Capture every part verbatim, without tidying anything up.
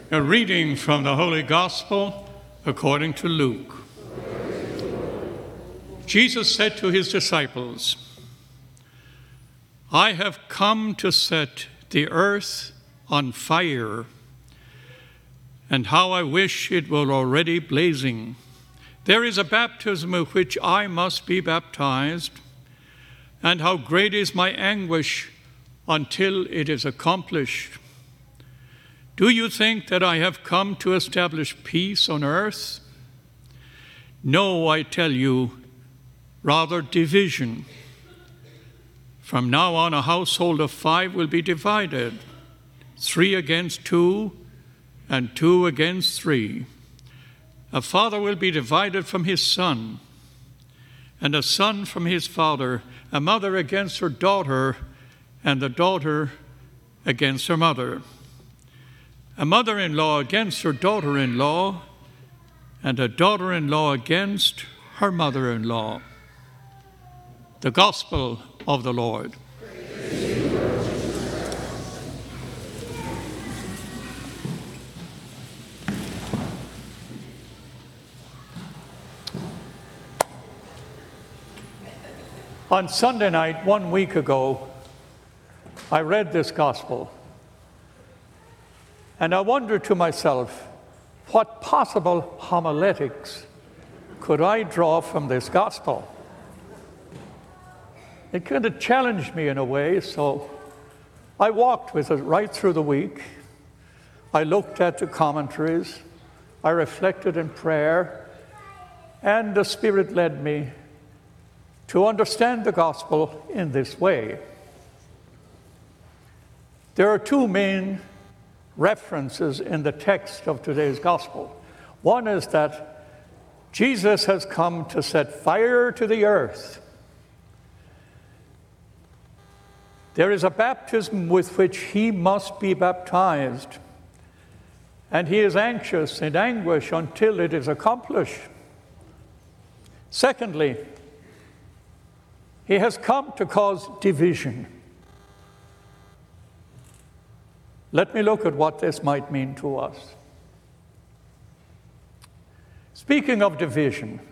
A reading from the Holy Gospel according to Luke. Jesus said to his disciples, "I have come to set the earth on fire, and how I wish it were already blazing. There is a baptism of which I must be baptized, and how great is my anguish until it is accomplished. Do you think that I have come to establish peace on earth? No, I tell you, rather division. From now on, a household of five will be divided, three against two, and two against three. A father will be divided from his son, and a son from his father, a mother against her daughter, and a daughter against her mother. A mother-in-law against her daughter-in-law, and a daughter-in-law against her mother-in-law." The Gospel of the Lord. On Sunday night, one week ago, I read this Gospel. And I wondered to myself, what possible homiletics could I draw from this gospel? It kind of challenged me in a way, so I walked with it right through the week. I looked at the commentaries, I reflected in prayer, and the Spirit led me to understand the gospel in this way. There are two main references in the text of today's gospel. One is that Jesus has come to set fire to the earth. There is a baptism with which he must be baptized, and he is anxious in anguish until it is accomplished. Secondly, he has come to cause division. Let me look at what this might mean to us. Speaking of division,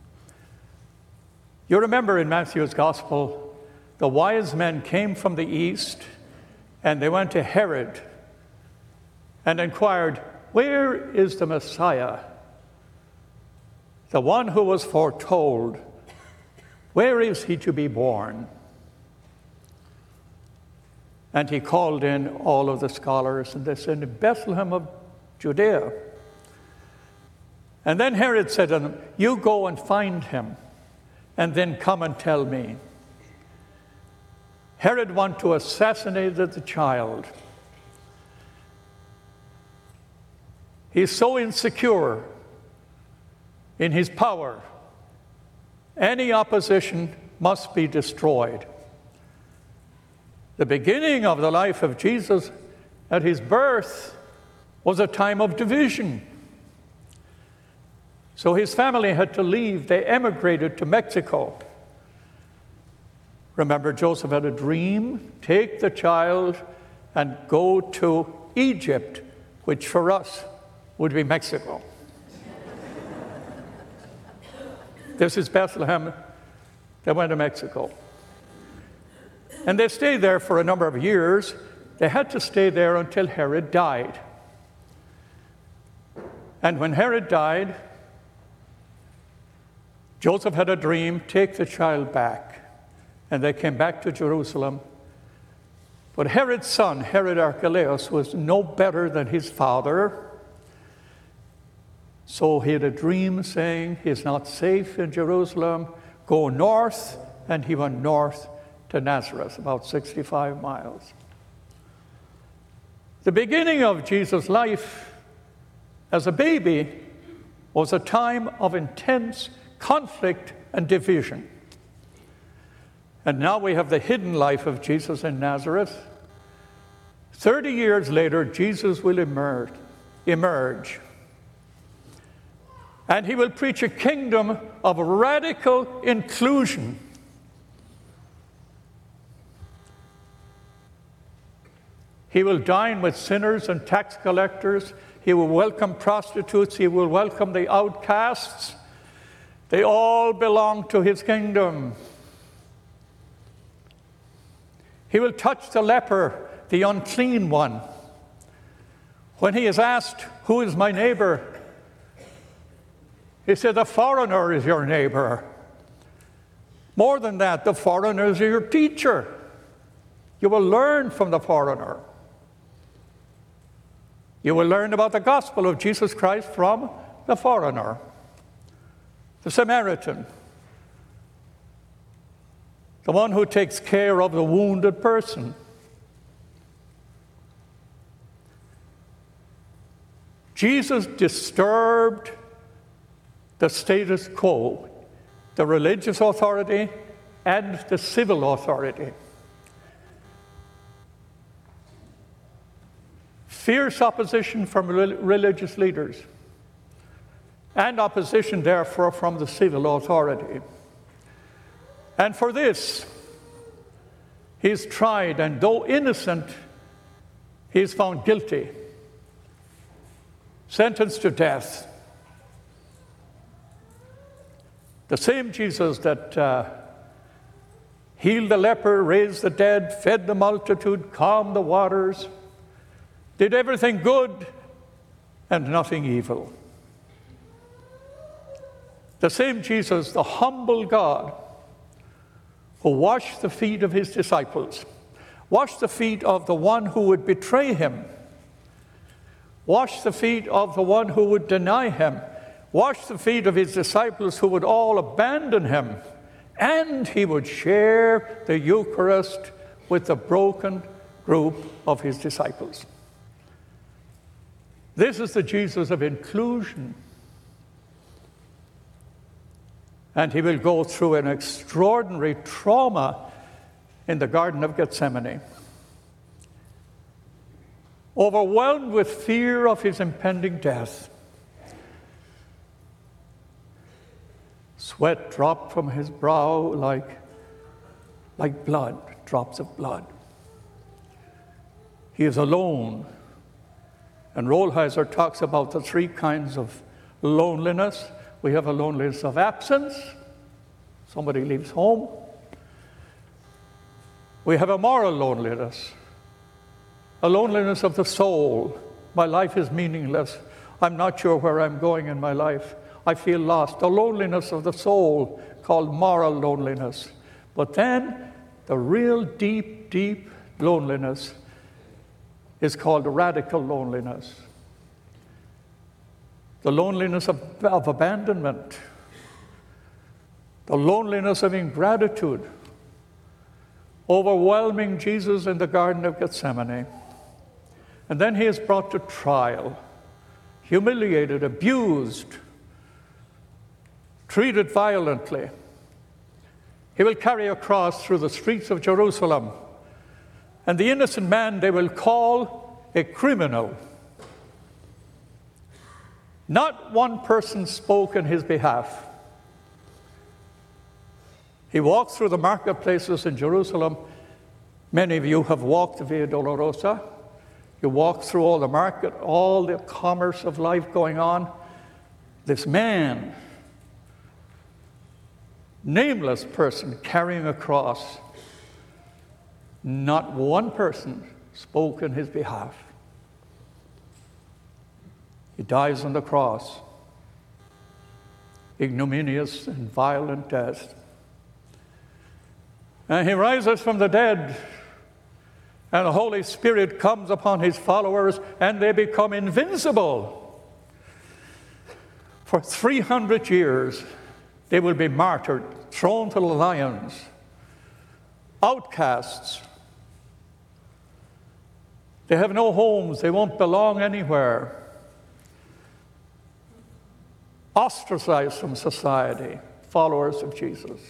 you remember in Matthew's Gospel, the wise men came from the east and they went to Herod and inquired, "Where is the Messiah, the one who was foretold? Where is he to be born?" And he called in all of the scholars, and they said, "In Bethlehem of Judea." And then Herod said to them, "You go and find him, and then come and tell me." Herod wanted to assassinate the child. He's so insecure in his power. Any opposition must be destroyed. The beginning of the life of Jesus at his birth was a time of division. So his family had to leave. They emigrated to Mexico. Remember, Joseph had a dream: take the child and go to Egypt, which for us would be Mexico. This is Bethlehem. They went to Mexico. And they stayed there for a number of years. They had to stay there until Herod died. And when Herod died, Joseph had a dream: take the child back. And they came back to Jerusalem. But Herod's son, Herod Archelaus, was no better than his father. So he had a dream saying he's not safe in Jerusalem. Go north. And he went north to Nazareth, about sixty-five miles. The beginning of Jesus' life as a baby was a time of intense conflict and division. And now we have the hidden life of Jesus in Nazareth. Thirty years later, Jesus will emerge, emerge. And he will preach a kingdom of radical inclusion. He will dine with sinners and tax collectors. He will welcome prostitutes. He will welcome the outcasts. They all belong to his kingdom. He will touch the leper, the unclean one. When he is asked, "Who is my neighbor?" he said, "The foreigner is your neighbor." More than that, the foreigner is your teacher. You will learn from the foreigner. You will learn about the gospel of Jesus Christ from the foreigner, the Samaritan, the one who takes care of the wounded person. Jesus disturbed the status quo, the religious authority and the civil authority. Fierce opposition from religious leaders, and opposition, therefore, from the civil authority. And for this, he is tried, and though innocent, he is found guilty, sentenced to death. The same Jesus that uh, healed the leper, raised the dead, fed the multitude, calmed the waters, did everything good and nothing evil. The same Jesus, the humble God, who washed the feet of his disciples, washed the feet of the one who would betray him, washed the feet of the one who would deny him, washed the feet of his disciples who would all abandon him, and he would share the Eucharist with the broken group of his disciples. This is the Jesus of inclusion. And he will go through an extraordinary trauma in the Garden of Gethsemane. Overwhelmed with fear of his impending death, sweat dropped from his brow like, like blood, drops of blood. He is alone. And Rolheiser talks about the three kinds of loneliness. We have a loneliness of absence. Somebody leaves home. We have a moral loneliness, a loneliness of the soul. My life is meaningless. I'm not sure where I'm going in my life. I feel lost. The loneliness of the soul, called moral loneliness. But then the real deep, deep loneliness is called radical loneliness. The loneliness of, of abandonment, the loneliness of ingratitude, overwhelming Jesus in the Garden of Gethsemane. And then he is brought to trial, humiliated, abused, treated violently. He will carry a cross through the streets of Jerusalem, and the innocent man they will call a criminal. Not one person spoke in his behalf. He walked through the marketplaces in Jerusalem. Many of you have walked the Via Dolorosa. You walk through all the market, all the commerce of life going on. This man, nameless person carrying a cross, not one person spoke in his behalf. He dies on the cross, ignominious and violent death. And he rises from the dead, and the Holy Spirit comes upon his followers, and they become invincible. For three hundred years, they will be martyred, thrown to the lions, outcasts. They have no homes. They won't belong anywhere. Ostracized from society, followers of Jesus.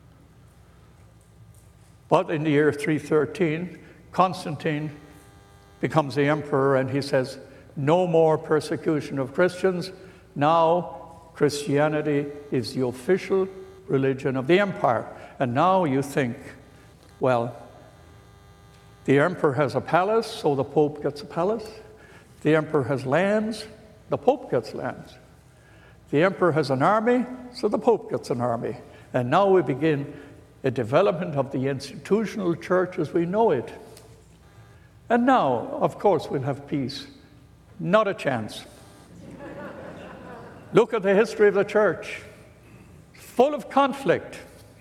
But in the year three thirteen, Constantine becomes the emperor, and he says, no more persecution of Christians. Now Christianity is the official religion of the empire. And now you think, well, The emperor has a palace, so the Pope gets a palace. The emperor has lands, the Pope gets lands. The emperor has an army, so the Pope gets an army. And now we begin a development of the institutional church as we know it. And now, of course, we'll have peace. Not a chance. Look at the history of the church. Full of conflict.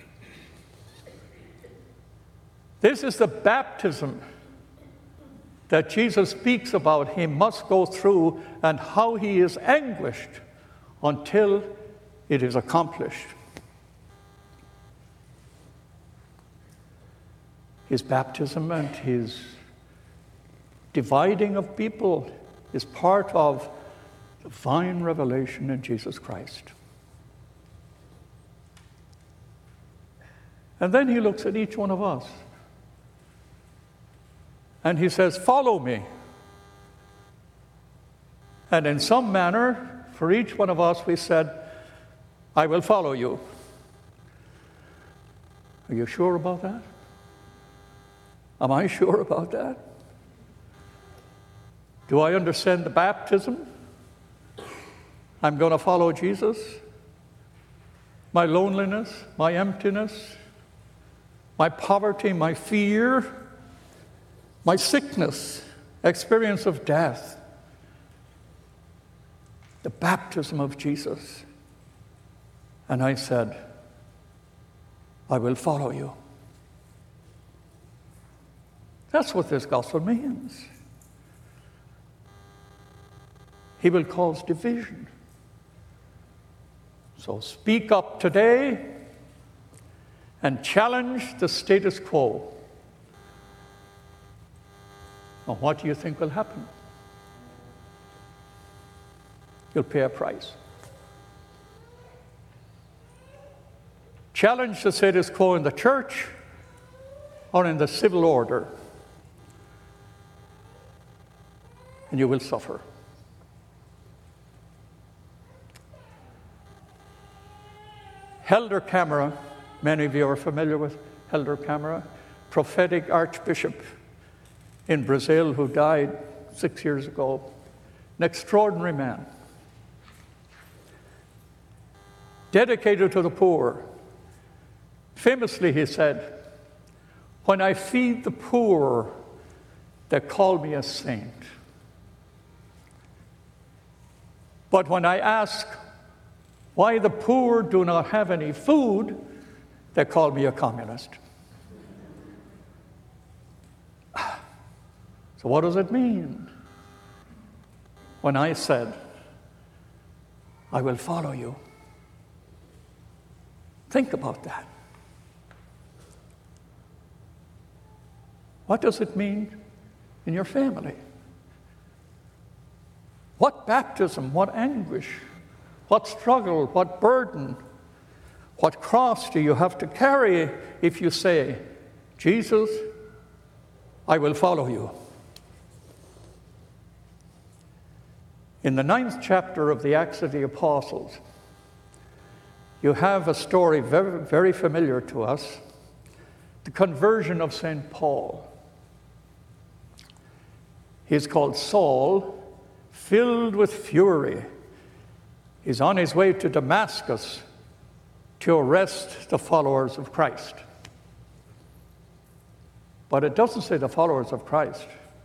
This is the baptism that Jesus speaks about he must go through and how he is anguished until it is accomplished. His baptism and his dividing of people is part of divine revelation in Jesus Christ. And then he looks at each one of us and he says, follow me. And in some manner, for each one of us, we said, I will follow you. Are you sure about that? Am I sure about that? Do I understand the baptism? I'm going to follow Jesus. My loneliness, my emptiness, my poverty, my fear, my sickness, experience of death, the baptism of Jesus. And I said, I will follow you. That's what this gospel means. He will cause division. So speak up today and challenge the status quo. Now, what do you think will happen? You'll pay a price. Challenge the status quo in the church or in the civil order, and you will suffer. Helder Câmara, many of you are familiar with Helder Câmara, prophetic archbishop in Brazil who died six years ago, an extraordinary man, dedicated to the poor. Famously, he said, when I feed the poor, they call me a saint. But when I ask why the poor do not have any food, they call me a communist. So what does it mean when I said, I will follow you? Think about that. What does it mean in your family? What baptism, what anguish, what struggle, what burden, what cross do you have to carry if you say, Jesus, I will follow you? In the ninth chapter of the Acts of the Apostles, you have a story very, very familiar to us, the conversion of Saint Paul. He's called Saul, filled with fury. He's on his way to Damascus to arrest the followers of Christ. But it doesn't say the followers of Christ.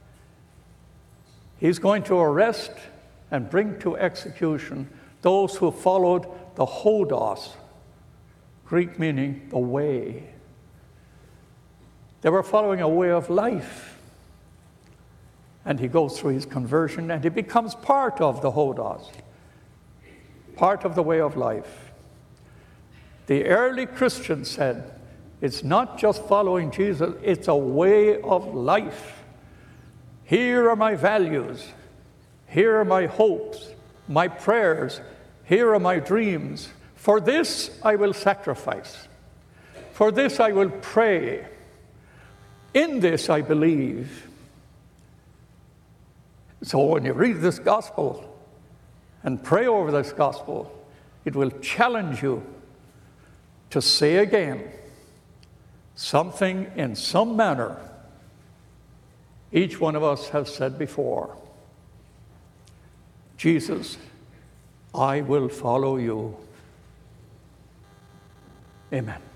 He's going to arrest and bring to execution those who followed the hodos, Greek meaning the way. They were following a way of life. And he goes through his conversion and he becomes part of the hodos, part of the way of life. The early Christians said, it's not just following Jesus, it's a way of life. Here are my values. Here are my hopes, my prayers. Here are my dreams. For this I will sacrifice. For this I will pray. In this I believe. So when you read this gospel and pray over this gospel, it will challenge you to say again something in some manner each one of us have said before, Jesus, I will follow you. Amen.